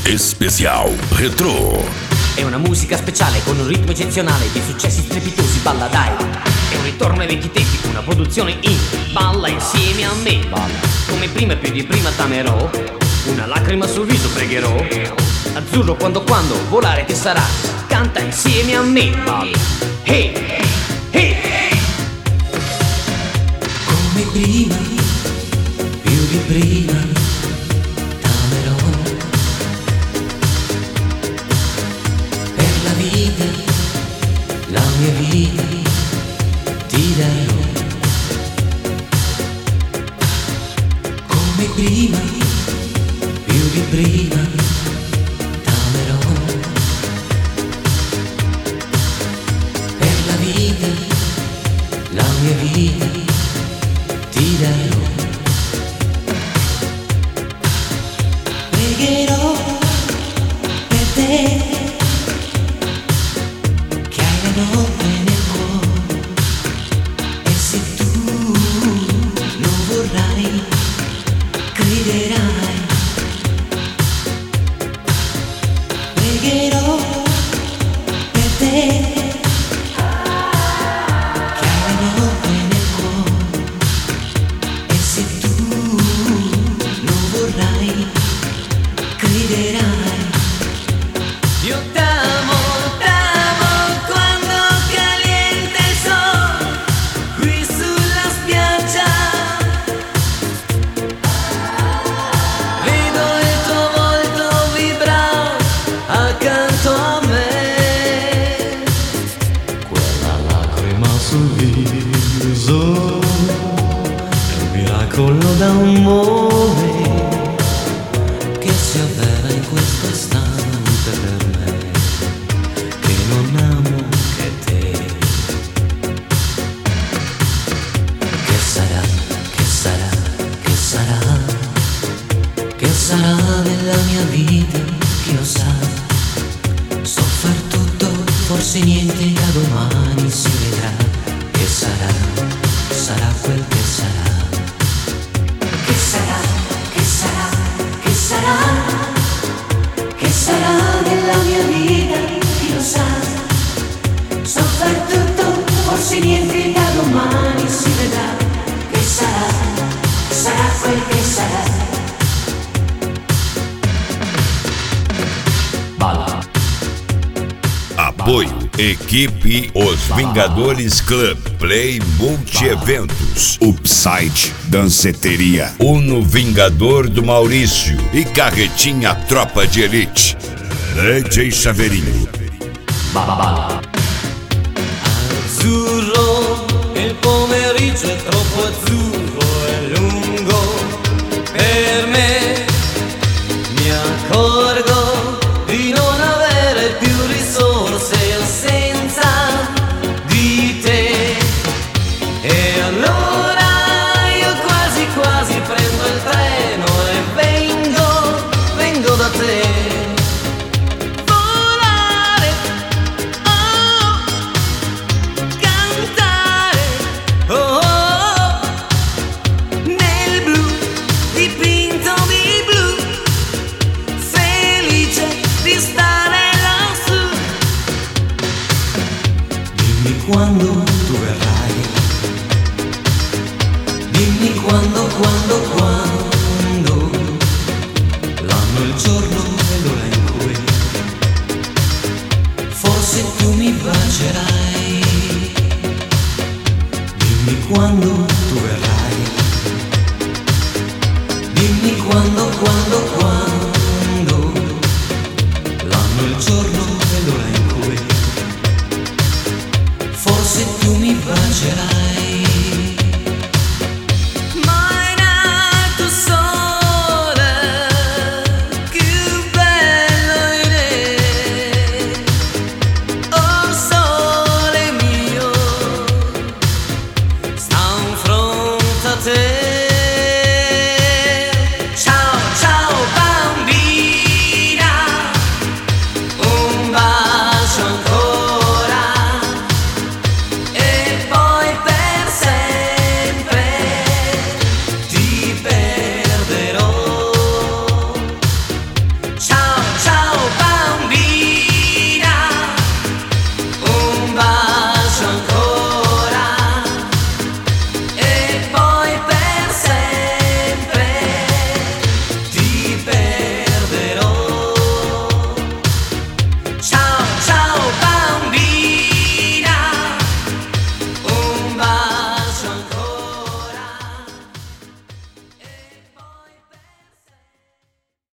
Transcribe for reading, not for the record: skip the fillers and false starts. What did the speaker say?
Especial Retro. È una musica speciale con un ritmo eccezionale di successi strepitosi, balla dai. È un ritorno ai vecchi tempi, una produzione in balla insieme a me. Balla. Come prima e più di prima t'amerò, una lacrima sul viso pregherò. Azzurro quando volare che sarà, canta insieme a me. Balla. Hey, hey, hey. Come prima, più di prima t'amerò. Per la vita, la mia vita ti darò. Come prima, più di prima t'amerò. Per la vita, la mia vita ti darò. Pregherò per te, che hai le note nel cuore, e se tu lo vorrai, griderai. Pregherò per te, che hai le note nel cuore, e se tu lo vorrai, griderai. Io t'amo quando caliente il sole qui sulla spiaggia. Vedo il tuo volto vibrare accanto a me. Quella lacrima sul viso è un miracolo d'amore che si avvera in questo istante per me, che non amo che te. Che sarà, che sarà, che sarà, che sarà nella mia vita, chi lo sa. So far tutto, forse niente, da domani si vedrà. Che sarà, sarà quel che sarà. Che sarà, che sarà, che sarà, che sarà nella mia vita, chi lo sa. So far tutto, forse niente, da domani si vedrà. Che sarà, sarà quel che sarà. Balla. Apoio Equipe Os Vingadores Club, Play Multi-Eventos, Upside Danceteria, Uno Vingador do Maurício e Carretinha Tropa de Elite. DJ Chaveirinho. Balla. Azzurro, il pomeriggio è troppo azzurro e lungo per me. Mi accorgo di non avere più risorse senza di te. E allora io quasi quasi prendo il treno e vengo da te.